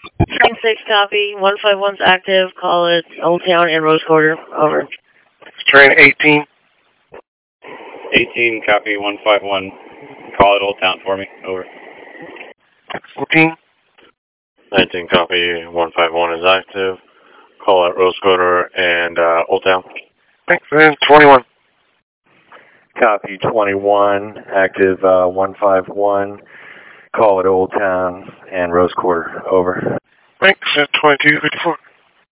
Train 6 copy. 151's active. Call it Old Town and Rose Quarter. Over. Train 18. 18 copy. 151. Call it Old Town for me. Over. 14. 19 copy. 151 is active. Call out Rose Quarter and Old Town. Thanks. And 21. Copy 21, active 151. Call it Old Town and Rose Quarter. Over. Thanks. And 2254.